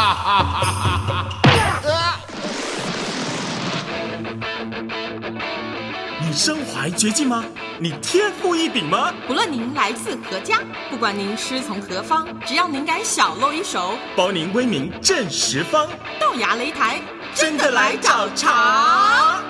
你身怀绝技吗？你天赋异禀吗？ 不论您来自何家，不管您师从何方，只要您敢小露一手， 包您威名震十方。 豆芽擂台真的来找茬！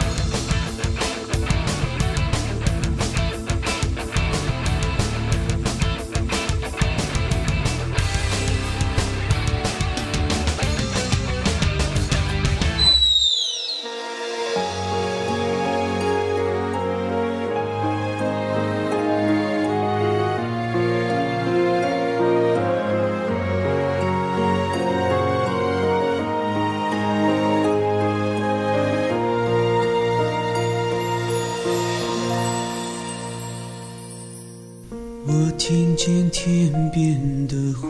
我听见天边的呼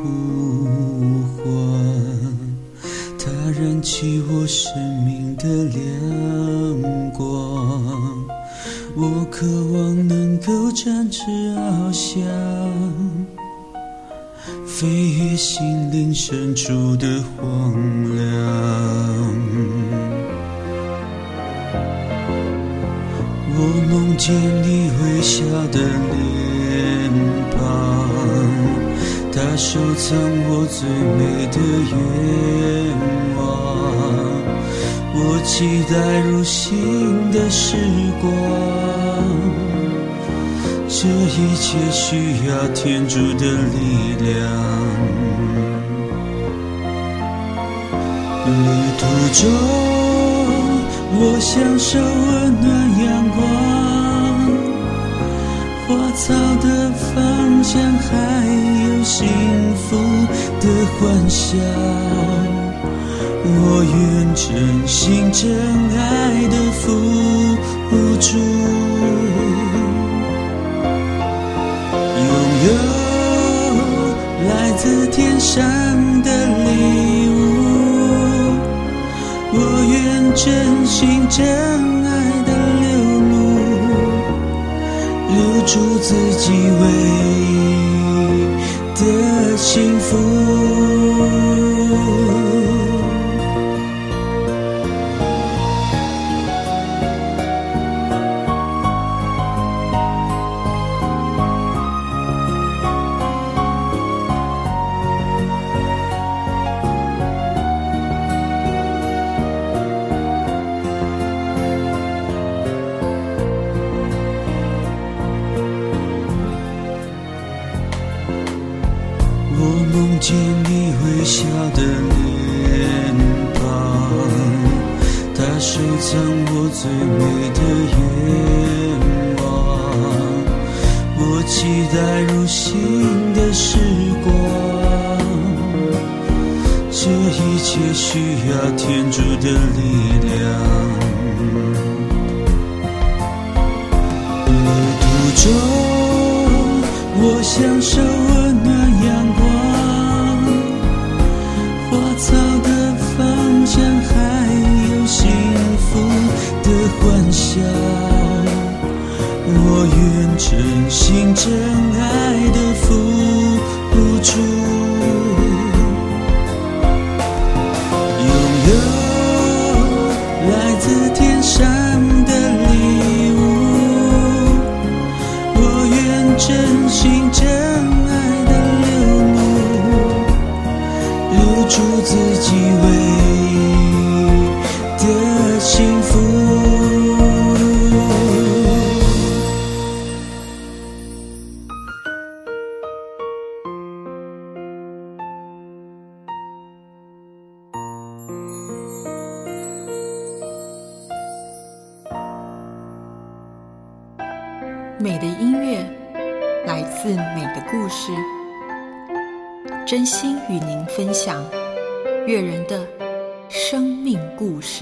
唤，它燃起我生命的亮光。我渴望能够展翅翱翔，飞越心灵深处的荒凉。我梦见你微笑的脸庞，它收藏我最美的愿望。我期待如新的时光，这一切需要天主的力量。旅途中我享受温暖阳光，花草的芳香，还有幸福的幻想。我愿真心真爱的付出，拥有来自天上的礼物。我愿真心真爱的流露，留住自己唯一的幸福。梦见你微笑的脸庞，它收藏我最美的愿望。我期待如新的时光，这一切需要天主的力量。旅途中我享受温暖阳光，花草的芳香，还有幸福的幻想。我愿真心真爱的付出，拥有来自天上的礼物。我愿真心真爱的流露，留住自己唯一的幸福。 美的音乐来自美的故事，真心与您分享悦人的生命故事。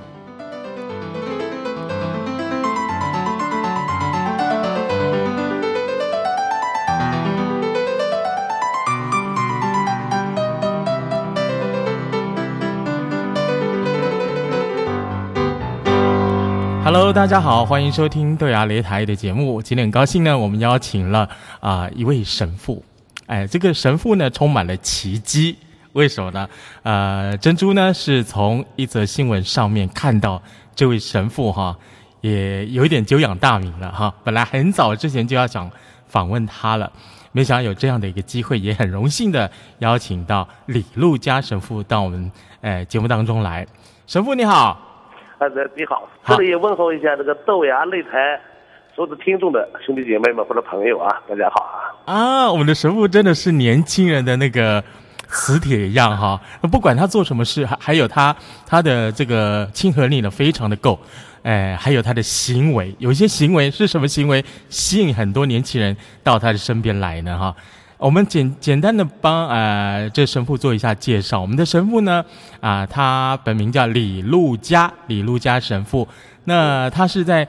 Hello， 大家好，欢迎收听豆芽擂台的节目。今天很高兴呢，我们邀请了一位神父。这个神父呢充满了奇迹。 为什么呢？珍珠呢是从一则新闻上面看到这位神父哈，也有一点久仰大名了哈。本来很早之前就要想访问他了，没想到有这样的一个机会，也很荣幸的邀请到李路嘉神父到我们节目当中来。神父你好。 你好，这里也问候一下这个豆芽擂台所有的听众的兄弟姐妹们或者朋友啊，大家好啊！ 我们的神父真的是年轻人的那个磁铁一样哈，不管他做什么事，还有他的这个亲和力呢非常的够，还有他的行为，有一些行为是什么行为吸引很多年轻人到他的身边来呢哈？我们简单的帮这神父做一下介绍。我们的神父呢他本名叫李路嘉神父。那他是在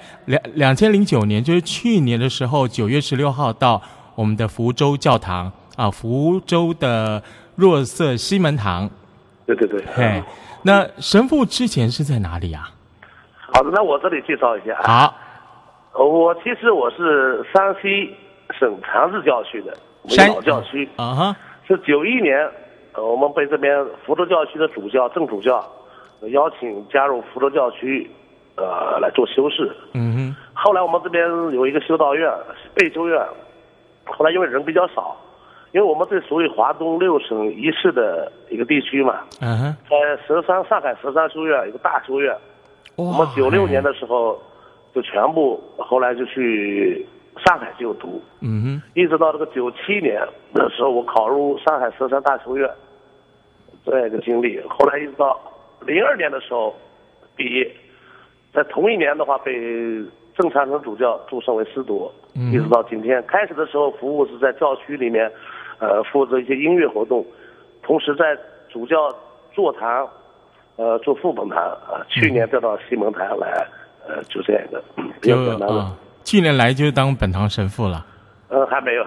2009年，就是去年的时候9月16号到我们的福州教堂福州的若瑟西门堂。 对对对。 那神父之前是在哪里啊？ 好的，那我这里介绍一下。 好， 其实我是山西省长治教区的。我们老教区是91年，我们被这边福州教区的正主教邀请加入福州教区，来做修士。后来我们这边有一个修道院，备修院，后来因为人比较少，因为我们这属于华东6省1市的一个地区嘛，在上海佘山修院一个大修院，我们96年的时候就全部后来就去上海就读，一直到这个97年的时候，我考入上海佘山大修院，这样一个经历。后来一直到02年的时候毕业，在同一年的话被郑长成主教祝升为司铎，一直到今天。开始的时候服务是在教区里面，负责一些音乐活动，同时在主教座堂，做副本堂去年调到西门堂来，就这样一个比较简单的。 去年来就当本堂神父了。 还没有。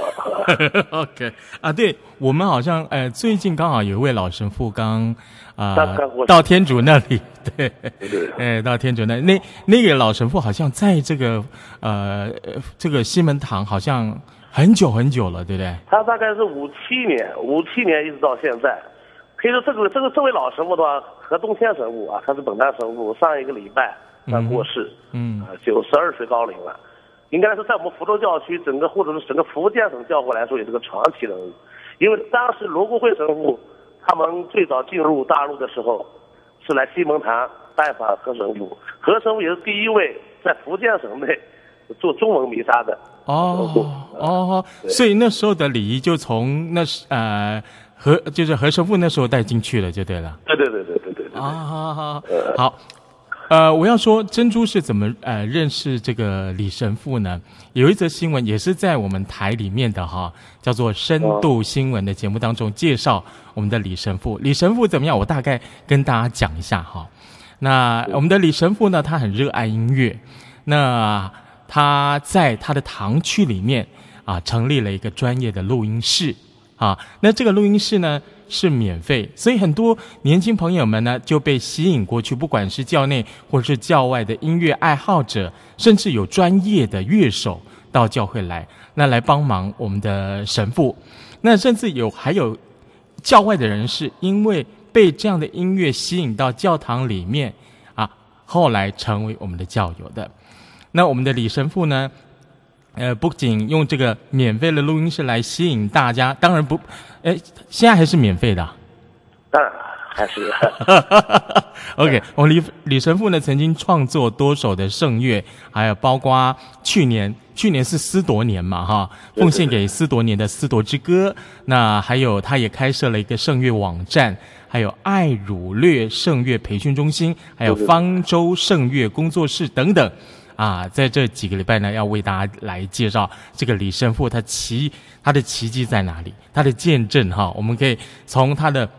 OK 对，我们好像最近刚好有一位老神父刚到天主那里，对，到天主那个老神父好像在这个西门堂好像很久了，对不对？ 他大概是57年一直到现在。可以说这位老神父的话，何东天神父他是本堂神父，上一个礼拜过世，92岁高龄了，应该是在我们福州教区或者是整个福建省教会来说也是个传奇人物。因为当时罗国辉神父他们最早进入大陆的时候是来西门堂拜访何神父，何神父也是第一位在福建省内做中文弥撒的。 所以那时候的礼仪就从就是何神父那时候带进去了就对了。 对。 好。我要说珍珠是怎么认识这个李神父呢？有一则新闻也是在我们台里面的叫做深度新闻的节目当中介绍我们的李神父。李神父怎么样？我大概跟大家讲一下那我们的李神父呢，他很热爱音乐，那他在他的堂区里面成立了一个专业的录音室那这个录音室呢是免费，所以很多年轻朋友们呢就被吸引过去，不管是教内或是教外的音乐爱好者，甚至有专业的乐手到教会来帮忙我们的神父。那甚至还有教外的人士因为被这样的音乐吸引到教堂里面后来成为我们的教友的。那我们的李神父呢不仅用这个免费的录音室来吸引大家，当然现在还是免费的。 当然还是。 OK， 我们李神父呢曾经创作多首的圣乐，还有包括去年是司铎年嘛奉献给司铎年的司铎之歌。那还有他也开设了一个圣乐网站，还有爱儒略圣乐培训中心，还有方舟圣乐工作室等等。在这几个礼拜呢，要为大家来介绍这个李神父他的奇迹在哪里，他的见证我们可以从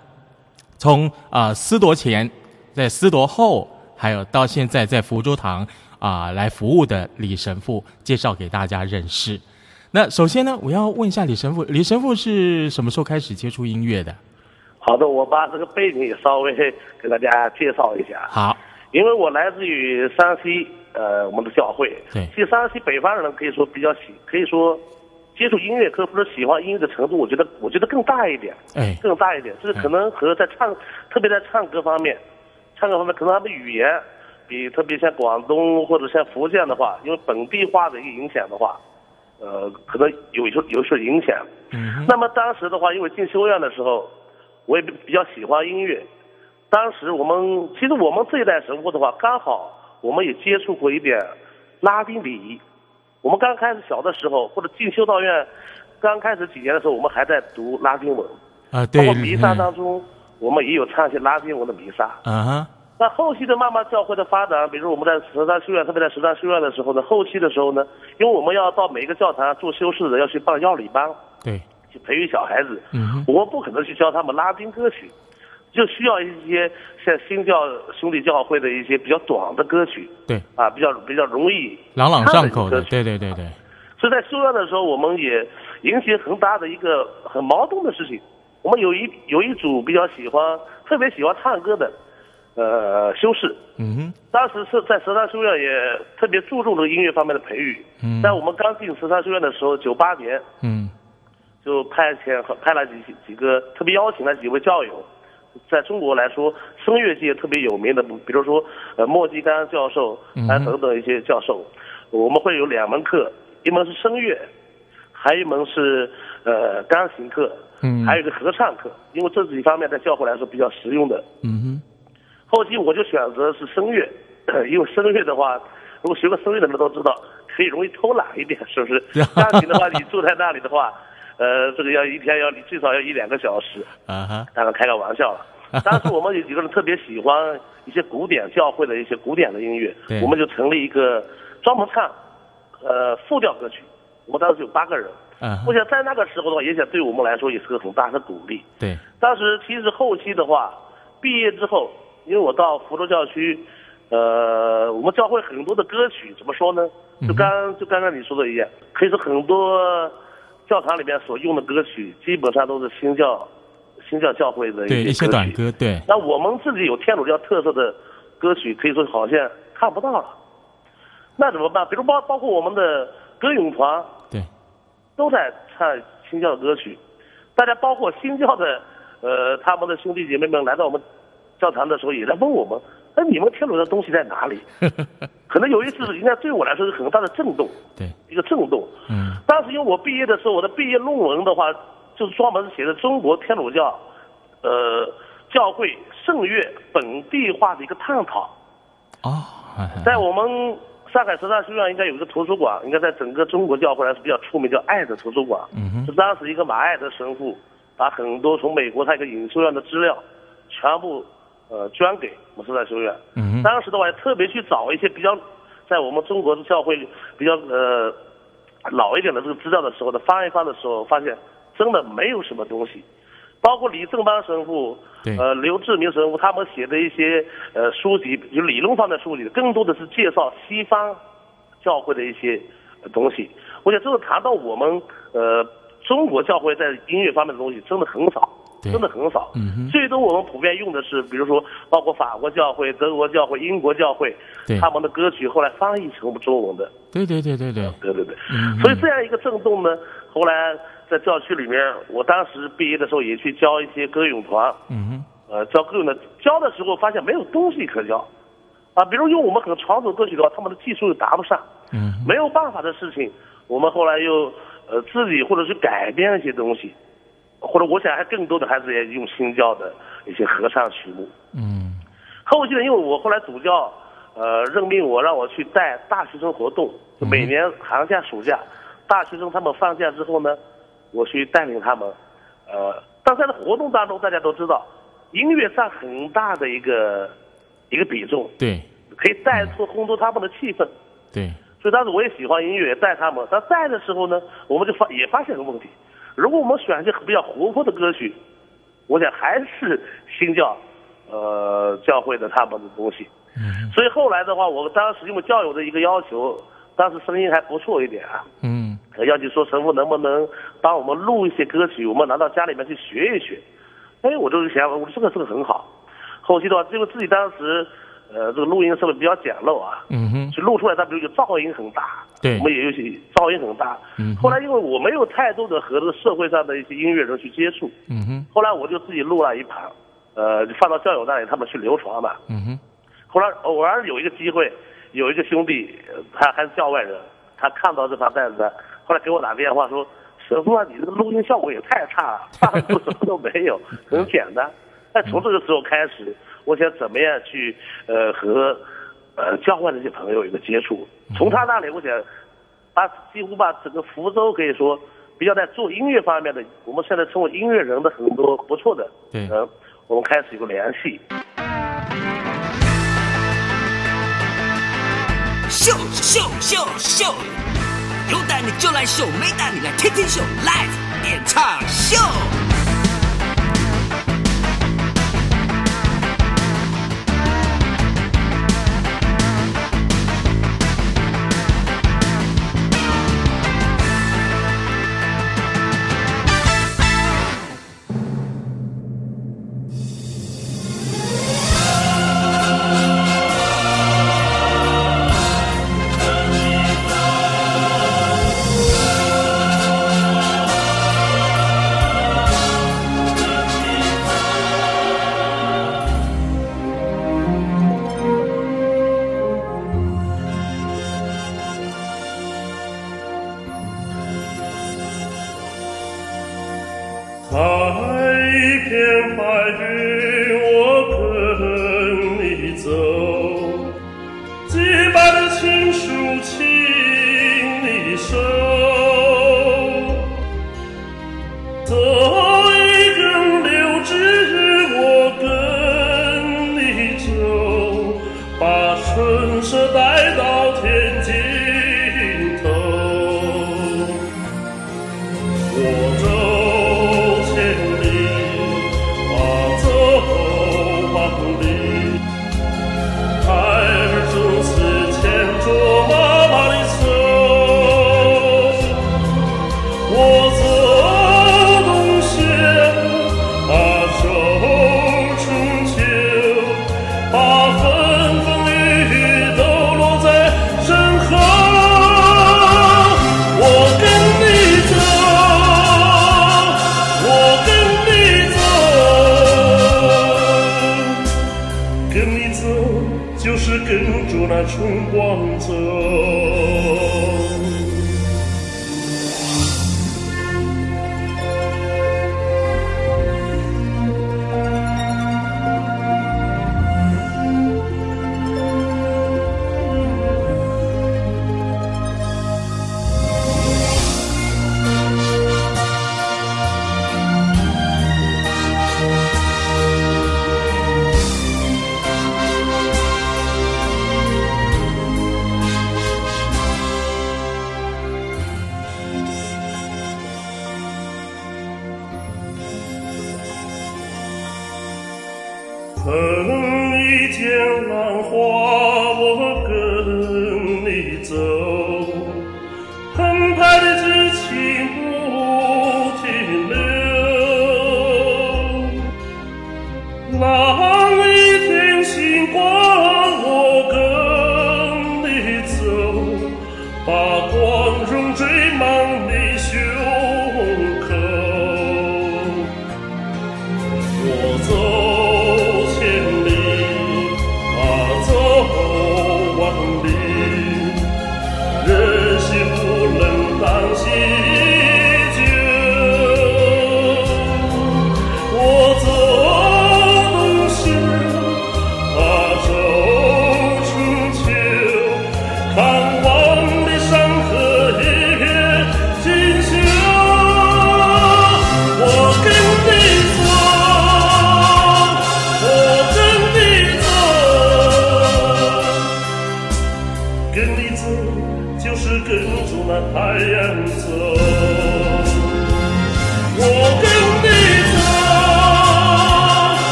司铎前，在司铎后，还有到现在在福州堂来服务的李神父介绍给大家认识。那首先呢，我要问一下李神父是什么时候开始接触音乐的？ 好的，我把这个背景稍微给大家介绍一下。 好， 因为我来自于山西，我们的教会。 对， 其实山西北方人可以说比较可以说接触音乐课或者喜欢音乐的程度，我觉得更大一点，更大一点。这个可能和特别在唱歌方面，可能他们语言比特别像广东或者像福建的话，因为本地化的一个影响的话，可能有所影响。那么当时的话，因为进修院的时候，我也比较喜欢音乐。当时其实我们这一代神父的话，刚好我们也接触过一点拉丁礼仪。我们刚开始小的时候，或者进修道院刚开始几年的时候，我们还在读拉丁文对，包括弥撒当中，我们也有唱一些拉丁文的弥撒那后期的慢慢教会的发展，比如我们在十三修院，特别在十三修院的时候呢，后期的时候呢，因为我们要到每个教堂做修士的，要去办药理班， 对， 去培育小孩子，我们不可能去教他们拉丁歌曲，就需要一些像新教兄弟教会的一些比较短的歌曲， 对， 比较容易朗朗上口的，对。 所以在修院的时候，我们也引起很大的一个很矛盾的事情。我们有一组特别喜欢唱歌的。修士，当时是在十三修院也特别注重这个音乐方面的培育。在我们刚进十三修院的时候，98年，就派了几个，特别邀请了几位教友，在中国来说，声乐界特别有名的，比如说莫基刚教授，等等一些教授，我们会有2门课，一门是声乐，还有一门是钢琴课，还有一个合唱课，因为这几方面在教会来说比较实用的。后期我就选择是声乐，因为声乐的话，如果学过声乐的人都知道，可以容易偷懒一点，是不是？钢琴的话，你住在那里的话，这个一天你最少要1-2个小时，当然开个玩笑了。当时我们有几个人特别喜欢一些古典教会的一些古典的音乐，我们就成立一个专门唱复调歌曲。我们当时有8个人，我想在那个时候的话，也想对我们来说也是个很大的鼓励。 对， 当时其实后期的话，毕业之后。因为我到福州教区，我们教会很多的歌曲怎么说呢？就刚刚你说的一样，可以说很多教堂里面所用的歌曲，基本上都是新教教会的一些短歌。对。 那我们自己有天主教特色的歌曲，可以说好像看不到了。那怎么办？比如包括我们的歌咏团， 对， 都在唱新教的歌曲。大家包括新教的他们的兄弟姐妹们来到我们教堂的时候也在问我们，你们天主的东西在哪里？可能有一次应该对我来说是很大的震动， 对， 一个震动。当时因为我毕业的时候，我的毕业论文的话，就是专门写的中国天主教，教会圣乐本地化的一个探讨。在我们上海十三修院应该有一个图书馆，应该在整个中国教会来说比较出名，叫爱的图书馆。是当时一个马爱的神父把很多从美国他一个隐修院的资料全部捐给我们十三修院。当时的话也特别去找一些比较在我们中国的教会比较老一点的这个资料的时候的翻一翻的时候，发现真的没有什么东西。包括李正邦神父、刘志明神父他们写的一些书籍，就理论上的书籍，更多的是介绍西方教会的一些东西。我想这个谈到我们中国教会在音乐方面的东西真的很少。真的很少，最多我们普遍用的是，比如说包括法国教会、德国教会、英国教会，他们的歌曲后来翻译成中文的。对。所以这样一个震动呢，后来在教区里面，我当时毕业的时候也去教一些歌咏团，教歌咏的，教的时候发现没有东西可教，比如用我们很传统歌曲的话，他们的技术又达不上，没有办法的事情，我们后来又自己或者是改编一些东西。或者我想还更多的还是也用新教的一些合唱曲目。后期呢，因为我后来主教任命我让我去带大学生活动，就每年寒假暑假大学生他们放假之后呢，我去带领他们。但在活动当中大家都知道，音乐占很大的一个比重， 对， 可以带出烘托他们的气氛， 对。 所以当时我也喜欢音乐，带他们。但带的时候呢，我们就也发现个问题。如果我们选一些比较活泼的歌曲，我想还是新教教会的他们的东西。所以后来的话，我当时因为教友的一个要求，当时声音还不错一点要求说神父能不能帮我们录一些歌曲，我们拿到家里面去学一学。我就想，我这个很好。后期的话，因为自己当时这个录音设备比较简陋啊，所以录出来它比如有噪音很大， 对， 我们也有些噪音很大。后来因为我没有太多的和这个社会上的一些音乐人去接触，后来我就自己录了一盘，就放到校友那里，他们去流传嘛。后来偶然有一个机会，有一个兄弟，他还是校外人，他看到这盘带子，后来给我打电话说：“神父啊，你这个录音效果也太差了，大陆什么都没有，很简单。”但从这个时候开始，我想怎么样去和教会的这些朋友有一个接触。从他那里，我想几乎把整个福州可以说比较在做音乐方面的，我们现在称为音乐人的很多不错的人，我们开始有个联系。 秀秀秀秀，有胆你就来秀，没胆你来天天秀 ，Live 演唱秀。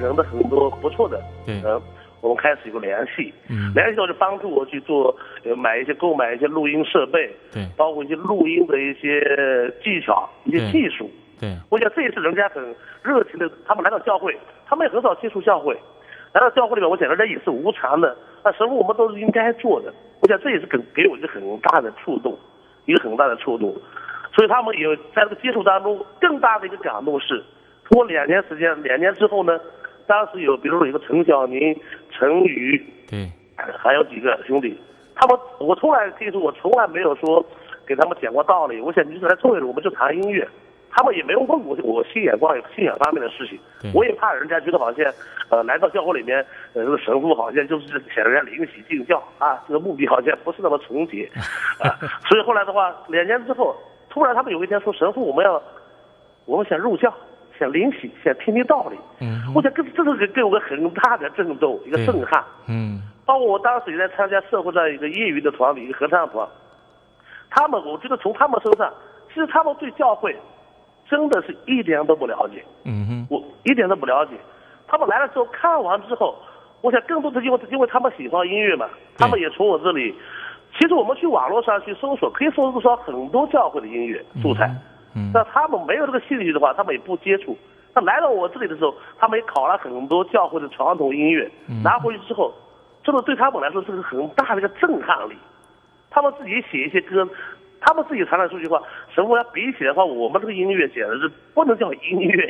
人的很多不错的人，我们开始有个联系，联系到就帮助我去做购买一些录音设备， 对， 包括一些录音的一些技巧、一些技术。 对， 我想这也是人家很热情的，他们来到教会，他们也很少接触教会，来到教会里面，我想人家也是无偿的，那神父我们都是应该做的。我想这也是给我一个很大的触动，所以他们也在这个接触当中，更大的一个感动是，通过2年时间，2年之后呢，当时比如说有个陈小宁、陈宇， 对， 还有几个兄弟，我从来没有说给他们讲过道理。我想就是来教会我们就谈音乐，他们也没有问我信仰方面的事情。我也怕人家觉得好像来到教会里面，这个神父好像就是想人家灵洗敬教啊，这个目的好像不是那么纯洁啊。所以后来的话，2年之后，突然他们有一天说，神父我们想入教，想灵洗，想听道理。我想这是给我个很大的震动，一个震撼。包括我当时也在参加社会上一个业余的团体，一个合唱团。我觉得从他们身上，其实他们对教会真的是一点都不了解。我一点都不了解。他们来了之后，看完之后，我想更多的因为他们喜欢音乐嘛，他们也从我这里。其实我们去网络上去搜索，可以搜索很多教会的音乐素材。那他们没有这个兴趣的话，他们也不接触。那来到我这里的时候，他们也考了很多教会的传统音乐，拿回去之后，这个对他们来说是个很大的一个震撼力。他们自己写一些歌，他们自己常常说句话，神父要比起来的话，我们这个音乐简直是不能叫音乐。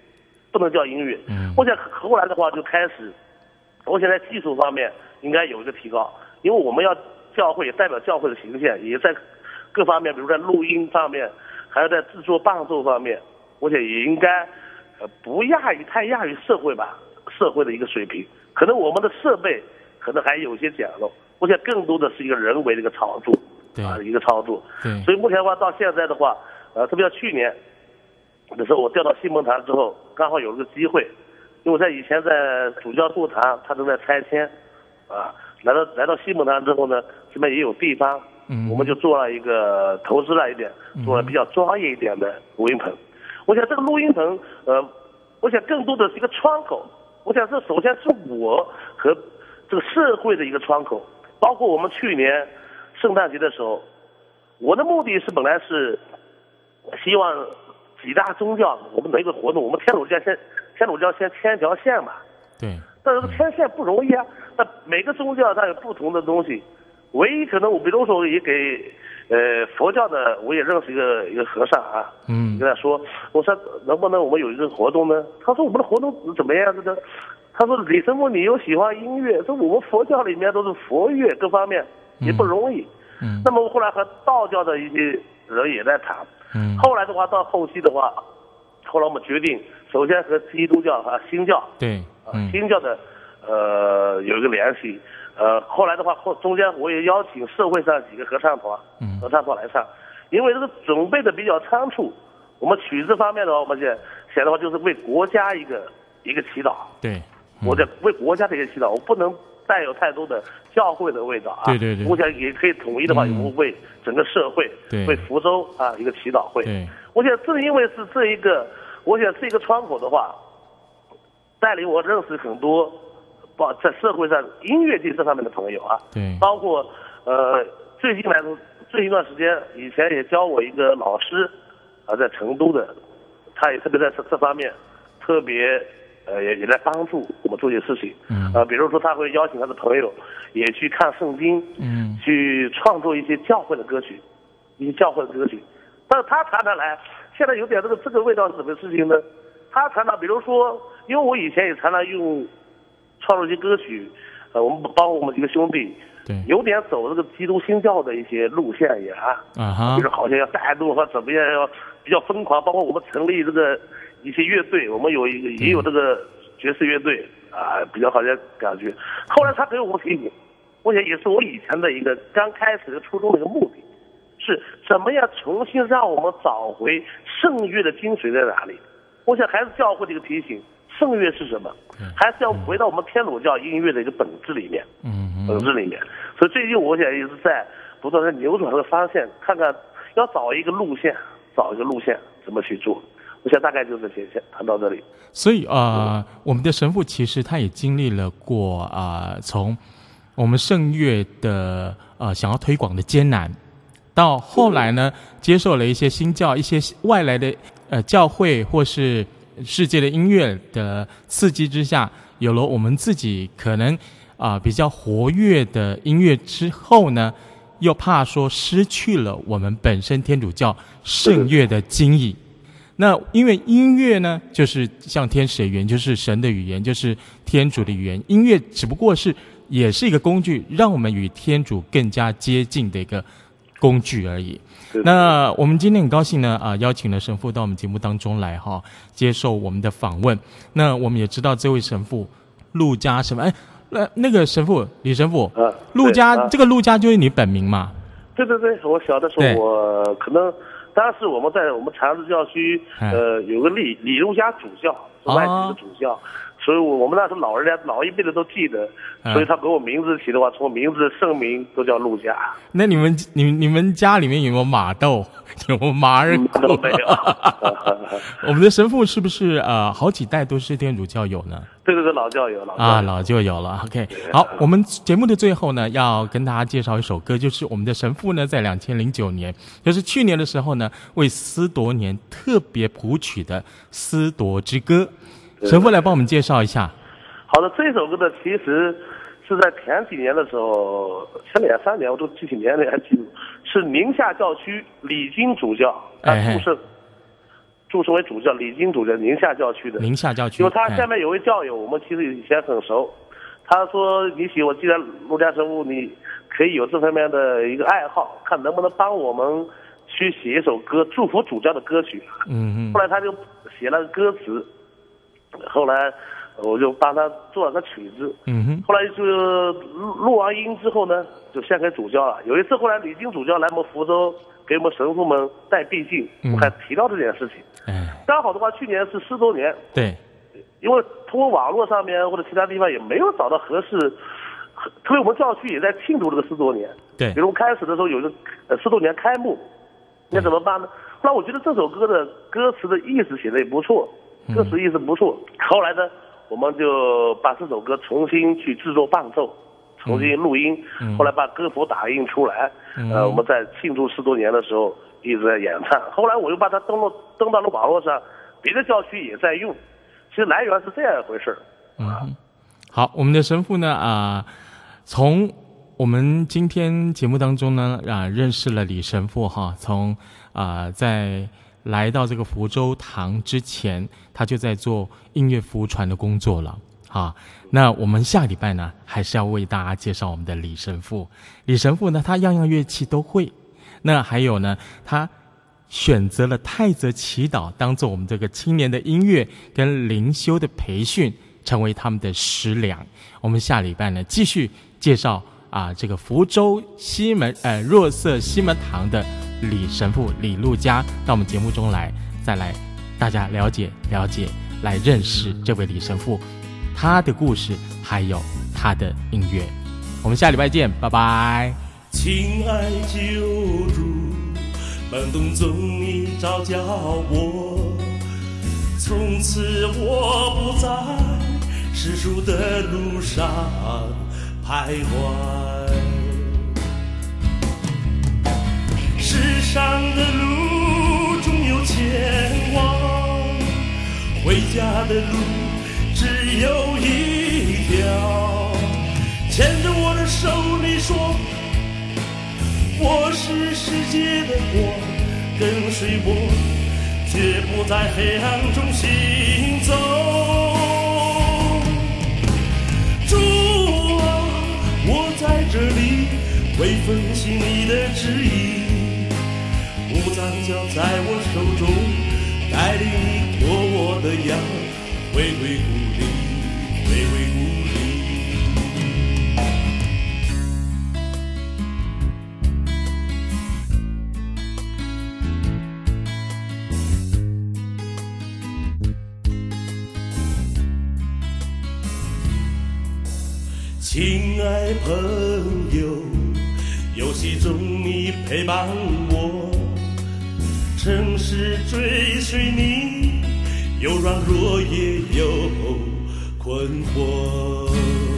我想后来的话就开始，我想在技术方面应该有一个提高，因为我们要教会也代表教会的形象，也在各方面，比如在录音方面，还有在制作伴奏方面，我想也应该不太亚于社会的一个水平。可能我们的设备可能还有些简陋，我想更多的是一个人为的一个操作，一个操作。所以目前的话到现在的话，特别去年的时候我调到西门堂之后，刚好有了个机会，因为我在以前在主教座堂，他正在拆迁，来到西门堂之后呢，这边也有地方，我们就做了一个投资了一点，做了比较专业一点的录音棚。我想这个录音棚，我想更多的是一个窗口。我想这首先是我和这个社会的一个窗口。包括我们去年圣诞节的时候，我的目的是本来是希望几大宗教我们的一个活动，我们天主教先牵一条线嘛。 对。 但是牵线不容易啊，那每个宗教它有不同的东西。唯一可能我比如说也给佛教的，我也认识一个和尚啊，跟他说，我说能不能我们有一个活动呢？他说我们的活动怎么样子的？他说李神父你又喜欢音乐，说我们佛教里面都是佛乐，各方面也不容易。那么后来和道教的一些人也在谈。后来的话到后期的话，后来我们决定首先和基督教和新教，新教的有一个联系。后来的话，中间我也邀请社会上几个合唱团来唱，因为这个准备的比较仓促，我们曲子方面的话，我们想的话就是为国家一个祈祷。 对， 我在为国家的一个祈祷，我不能带有太多的教会的味道啊。 对。 我想也可以统一的话，我们为整个社会，为福州一个祈祷会。我想正因为是这一个窗口的话，带领我认识很多。在社会上音乐界这方面的朋友啊，包括最近一段时间，以前也教我一个老师在成都的，他也特别在这方面特别也来帮助我们做些事情。比如说他会邀请他的朋友也去看圣经，去创作一些教会的歌曲，但是他常常来，现在有点这个味道是什么事情呢？他常常比如说，因为我以前也常常用创作一些歌曲，我们包括我们几个兄弟，有点走这个基督新教的一些路线也就是好像要带动或怎么样，要比较疯狂。包括我们成立这个一些乐队，我们也有这个爵士乐队比较好像感觉。后来他给我提醒，我想也是我以前的一个刚开始的初衷的一个目的，是怎么样重新让我们找回圣乐的精髓在哪里。我想还是教会的一个提醒。圣乐是什么？还是要回到我们天主教音乐的一个本质里面。所以最近我想也是在不断的扭转这个方向，看看要找一个路线怎么去做。 我想大概就是这些，谈到这里。 所以我们的神父其实他也经历了过从我们圣乐的想要推广的艰难，到后来呢接受了一些新教、一些外来的教会或是世界的音乐的刺激之下，有了我们自己可能比较活跃的音乐之后呢，又怕说失去了我们本身天主教圣乐的精义。那因为音乐呢，就是像天使的语言，就是神的语言，就是天主的语言。音乐只不过也是一个工具，让我们与天主更加接近的一个工具而已。那我们今天很高兴呢，邀请了神父到我们节目当中来接受我们的访问。那我们也知道这位神父陆家什么？那个神父李神父，陆家这个陆家就是你本名嘛？ 对，我小的时候我可能。当时我们在我们长治教区，有个李陆家主教，是外籍的主教，所以我们那时候老一辈的都记得，所以他给我名字起的话，从名字的圣名都叫陆家。 那你们家里面有没有马豆？有没有马尔口？ 都没有。 我们的神父是不是好几代都是天主教友呢？ 对，老教友老就有了。OK， 好，我们节目的最后呢，要跟大家介绍一首歌，就是我们的神父呢，在2009年，就是去年的时候呢，为司铎年特别谱曲的《司铎之歌》，神父来帮我们介绍一下。 好的，这首歌呢，其实是在前几年的时候，前2-3年我都具体年龄还记住，是宁夏教区李金主教他祝圣为主教，李金主教，宁夏教区的。宁夏教区。因为他下面有位教友，我们其实以前很熟。他说：“我既然陆家神父，你可以有这方面的一个爱好，看能不能帮我们去写一首歌，祝福主教的歌曲。”后来他就写了歌词，后来我就帮他做了个曲子。后来就录完音之后呢，就献给主教了。有一次，后来李金主教来我们福州，给我们神父们带毕竟，我还提到这件事情。刚好的话，去年是司铎年，对，因为通过网络上面或者其他地方也没有找到合适，特别我们教区也在庆祝这个司铎年，对，比如开始的时候有一个司铎年开幕，那怎么办呢？后来我觉得这首歌的歌词的意思写的也不错，歌词意思不错，后来呢，我们就把这首歌重新去制作伴奏，重新录音，后来把歌谱打印出来，我们在庆祝司铎年的时候一直在演唱，后来我又把它登到了网络上，别的教区也在用，其实来源是这样一回事。 好，我们的神父呢从我们今天节目当中呢认识了李神父从在来到这个福州堂之前，他就在做音乐福传的工作了。那我们下礼拜呢，还是要为大家介绍我们的李神父。李神父呢，他样样乐器都会。那还有呢，他选择了太泽祈祷当做我们这个青年的音乐跟灵修的培训，成为他们的食粮。我们下礼拜呢，继续介绍这个福州西门若瑟西门堂的李神父李陆家到我们节目中来，再来大家了解，来认识这位李神父，他的故事还有他的音乐。我们下礼拜见，拜拜。 亲爱救主，门洞中你照教我，从此我不在世俗的路上徘徊。世上的路总有前往，回家的路只有一条。牵着我的手你说，我是世界的光，跟随我，绝不在黑暗中行走。主啊，我在这里会奉行你的旨意，五脏交在我手中，带领你过我的羊，回归故里，回归故里。亲爱朋友，游戏中你陪伴我，诚实追随你， 有软弱也有困惑。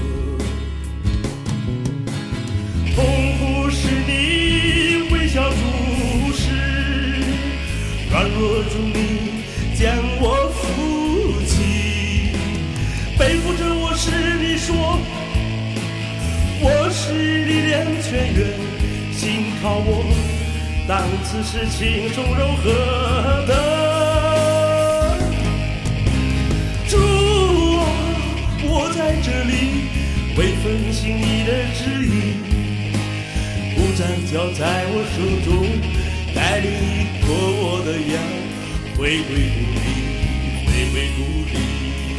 痛苦是你微笑注视，软弱中你将我扶起，背负着我是你说我是力量泉源，心靠我，当此时情重柔和的主啊，我在这里为奉行你的旨意，五杖交在我手中，带领一脱我的羊，回归故里，回归故里。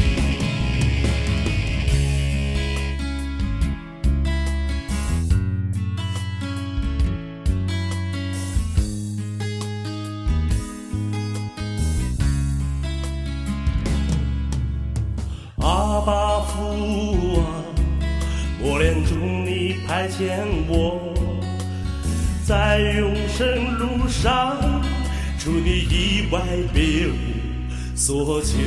阿爸父啊，磨练中你派遣我，在永生路上，除你以外别无所求，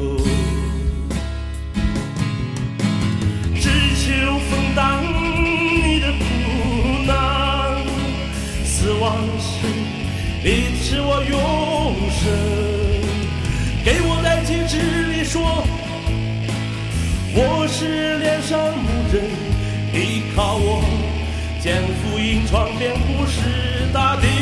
只求分担你的苦难，死亡时你赐我永生，给我在戒指里说我是脸上牧人，依靠我将福音传遍普世大地。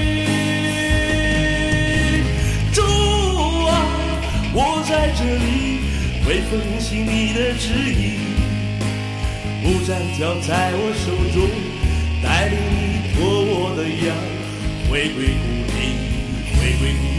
主啊，我在这里为奉行你的旨意，五杖交在我手中，带领你脱我的羊，回归故里，回归故里。